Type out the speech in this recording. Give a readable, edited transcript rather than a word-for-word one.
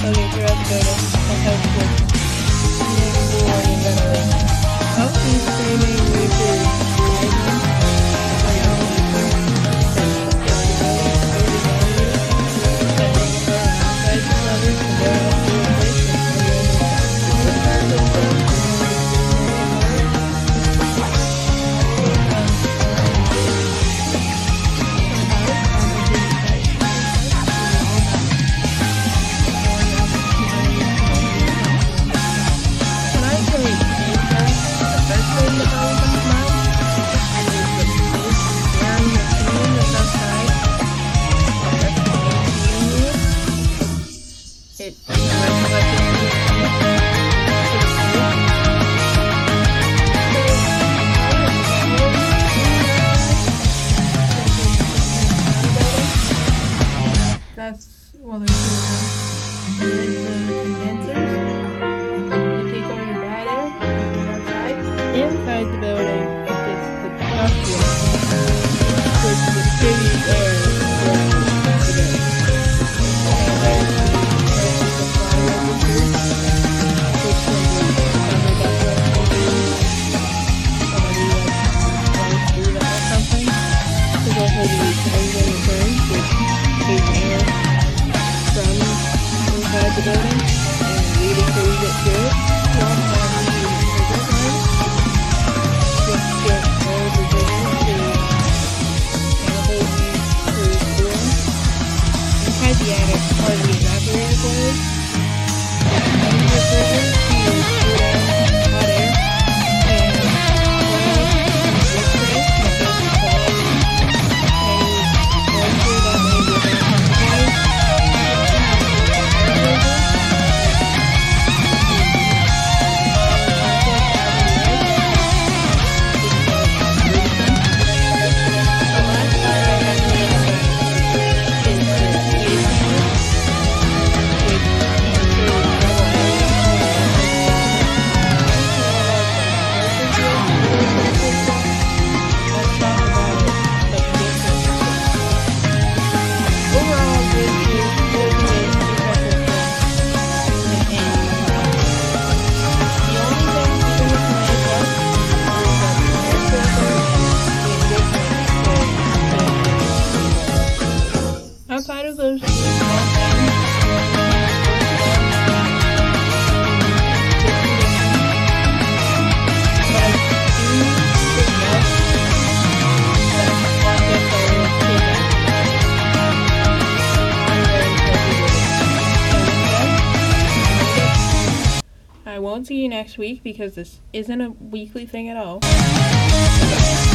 Okay, you're at the building. That's how it's working. Oh, he's screaming Reaper. That's, well, there's two of them. There's the condensers. You take all your bad air, you put it outside. Inside the building, it's the ductwork, which distributes air around the building. And there's the supply register, which can be covered up with somebody that runs through that or something. There's also the exposure returns, which takes air from inside the building and redistributes it to it. Just get all the building to chemicals used for cooling. Inside the attic are the evaporator blades. Under the surface to cool down hot air and oil and yesterday to fill the quality any moisture that may be around the place. Outside of those I won't see you next week because this isn't a weekly thing at all.